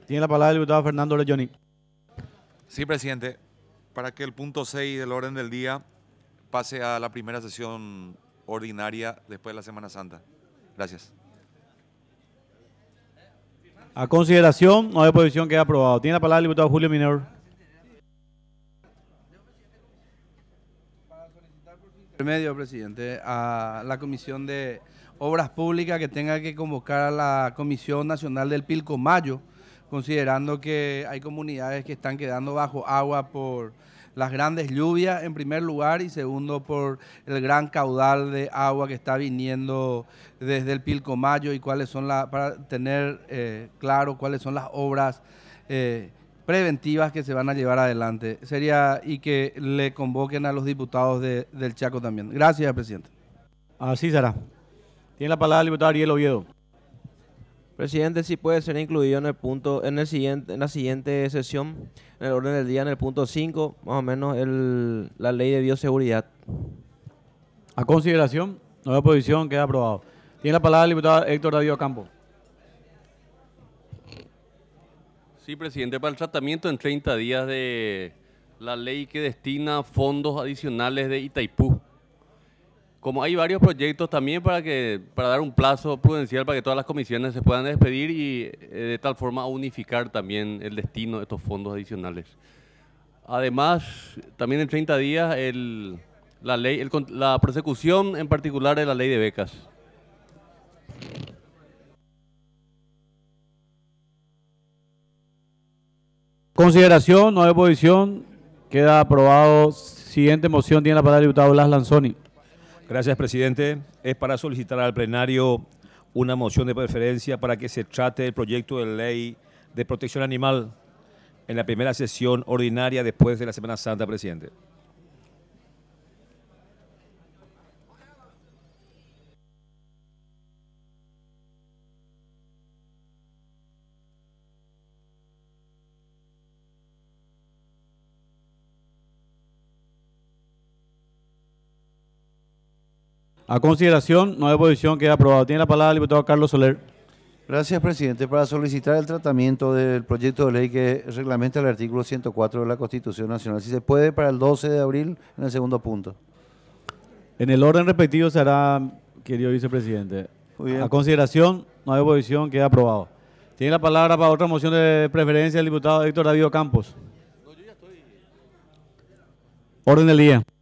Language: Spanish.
Tiene la palabra el diputado Fernando Leyoni. Sí, presidente. Para que el punto 6 del orden del día pase a la primera sesión ordinaria después de la Semana Santa. Gracias. A consideración, no hay oposición, queda aprobado. Tiene la palabra el diputado Julio Minero. Intermedio, presidente, a la Comisión de Obras Públicas que tenga que convocar a la Comisión Nacional del Pilcomayo, considerando que hay comunidades que están quedando bajo agua por las grandes lluvias, en primer lugar, y segundo, por el gran caudal de agua que está viniendo desde el Pilcomayo y cuáles son para tener claro cuáles son las obras preventivas que se van a llevar adelante. Y que le convoquen a los diputados del Chaco también. Gracias, presidente. Así será. Tiene la palabra el diputado Ariel Oviedo. Presidente, si puede ser incluido en la siguiente sesión, en el orden del día, en el punto 5, más o menos la ley de bioseguridad. A consideración, no hay oposición, queda aprobado. Tiene la palabra el diputado Héctor Darío Campo. Sí, presidente, para el tratamiento en 30 días de la ley que destina fondos adicionales de Itaipú. Como hay varios proyectos también para dar un plazo prudencial para que todas las comisiones se puedan despedir y de tal forma unificar también el destino de estos fondos adicionales. Además, también en 30 días la prosecución en particular de la ley de becas. Consideración, no hay oposición, queda aprobado. Siguiente moción, tiene la palabra el diputado Blas Lanzoni. Gracias, presidente. Es para solicitar al plenario una moción de preferencia para que se trate el proyecto de ley de protección animal en la primera sesión ordinaria después de la Semana Santa, presidente. A consideración, no hay oposición, queda aprobado. Tiene la palabra el diputado Carlos Soler. Gracias, presidente. Para solicitar el tratamiento del proyecto de ley que reglamenta el artículo 104 de la Constitución Nacional. Si se puede, para el 12 de abril, en el segundo punto. En el orden respectivo se hará, querido vicepresidente. Muy bien. A consideración, no hay oposición, queda aprobado. Tiene la palabra para otra moción de preferencia el diputado Héctor Darío Campos. Orden del día.